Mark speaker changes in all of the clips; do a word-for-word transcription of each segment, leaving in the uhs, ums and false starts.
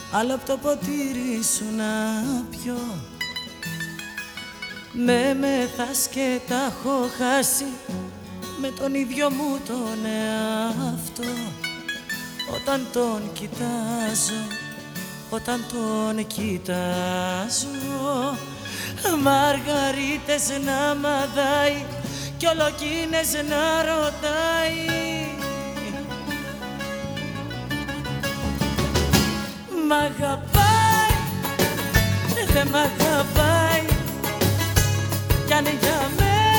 Speaker 1: άλλο απ' το ποτήρι σου να πιω. Με μεθάς και τα έχω χάσει με τον ίδιο μου τον εαυτό. Όταν τον κοιτάζω, όταν τον κοιτάζω, μαργαρίτες να μαδάει κι ολοκίνες να ρωτάει. Μ' αγαπάει, δεν μ' αγαπάει, κι αν για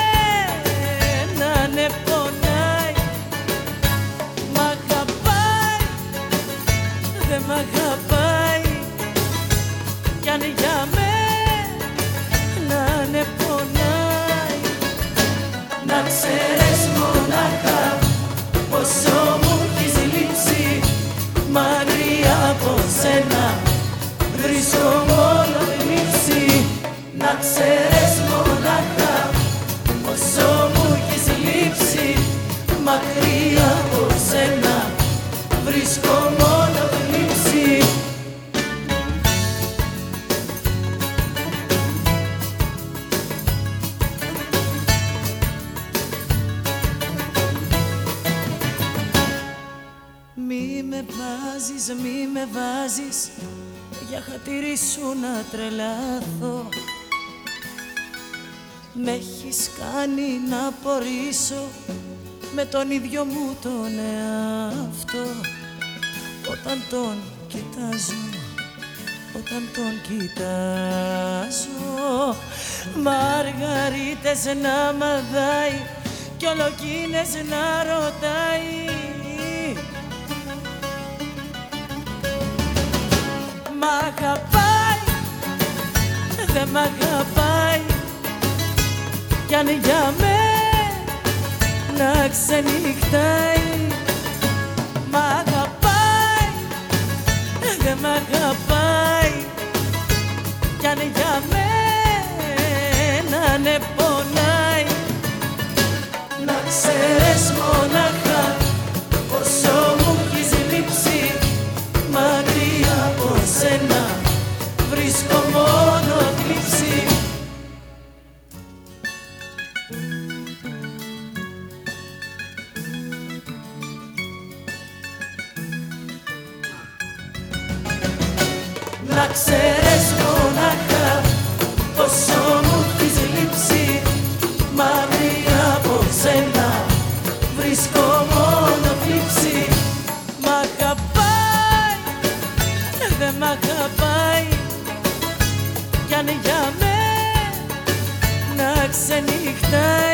Speaker 1: μένα ναι πονάει. Μ' αγαπάει, δεν μ' αγαπάει, κι αν για μένα ναι πονάει. Να ξέρεις μονάχα πόσο μου έχεις λείψει, μακριά από σένα βρίσκω μόνο θλίψη. Να ξέρεις μονάχα πόσο μου έχεις λείψει, μακριά από σένα βρίσκω μόνο θλίψη. Μη με βάζεις, μη με βάζεις για χατήρι σου να τρελαθώ. Μ' έχεις κάνει να απορρίσω με τον ίδιο μου τον εαυτό. Όταν τον κοιτάζω, όταν τον κοιτάζω, μαργαρίτες να μαδάει κι ολοκίνες να ρωτάει. Μ' αγαπάει, δεν μ' αγαπάει, κι αν για μένα ξενυχτάει. Μ' αγαπάει, δεν μ' αγαπάει, κι αν για μένα ναι πονάει. Να ξέρεις μονάχα πόσο μου έχεις λείψει, μακριά από σένα βρίσκω μόνο θλίψη. Να ξέρεις μονάχα πόσο μου έχεις λείψει, μακριά από σένα βρίσκω μόνο θλίψη. Μ' αγαπάει, δεν μ' αγαπάει, κι αν για μένα ξενυχτάει.